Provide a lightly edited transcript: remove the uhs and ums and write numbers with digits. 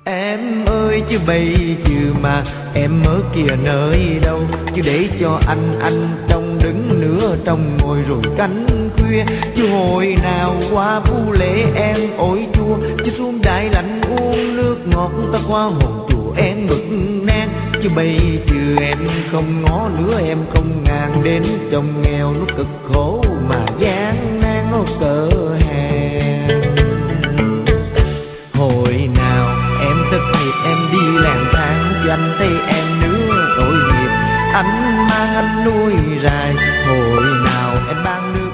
Em ơi chứ bây giờ mà em ở kìa nơi đâu, chứ để cho anh trong đứng nửa trong ngồi rồi cánh khuya. Chứ hồi nào qua Phú Lễ em ổi chua, chứ xuống Đại Lạnh uống nước ngọt ta qua hòn chùa em ngực nang. Chứ bây giờ em không ngó nữa, em không ngàn đến chồng nghèo nó cực khổ mà gian nan nó cỡ hàng. Hồi nào em thất nghiệp em đi lang thang, chứ anh thấy em nữa tội nghiệp, anh mang anh nuôi rài. Hồi nào em ban nước